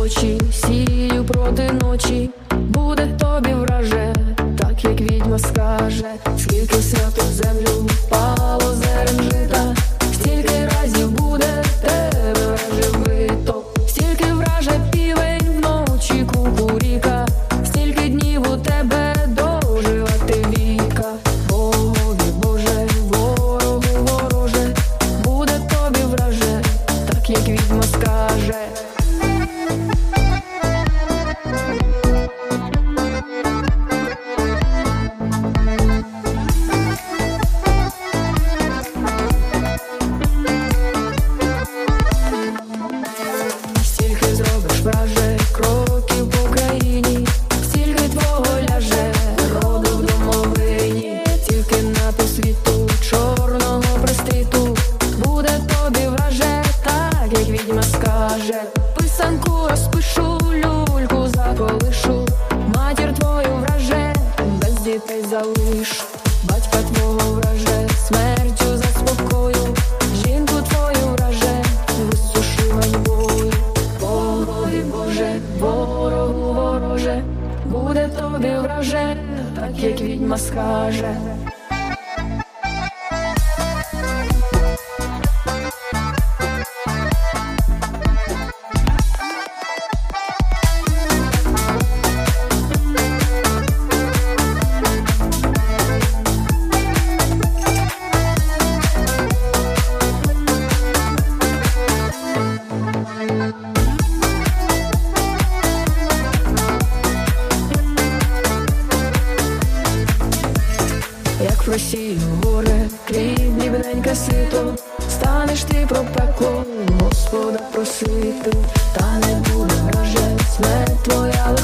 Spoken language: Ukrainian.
очі, сію проти ночі. Буде тобі враже, так як відьма скаже. Скільки свято в землю впало зерен жита, стільки разів буде тебе враже вбито. Стільки враже півень вночі кукуріка, стільки днів у тебе доживати віка. Богові Боже, ворогу вороже, буде тобі враже, так як відьма скаже. Стільки зробиш враже кроків по країні, стільки твого ляже роду в домовині. Тільки на ту світу чорного приститу, буде тобі враже, так як відьма скаже. Писанку розпишу, люльку заколишу, матір твою враже, без дітей залишу. Батька твого враже, смертю заспокою, жінку твою враже, висушу ганьбою. Богові Боже, ворогу вороже, буде тобі враже, так як відьма скаже. Як просію горе, крім бідненьке сито, станеш ти про пекло Господа просити. Та не буде враже, смерть твоя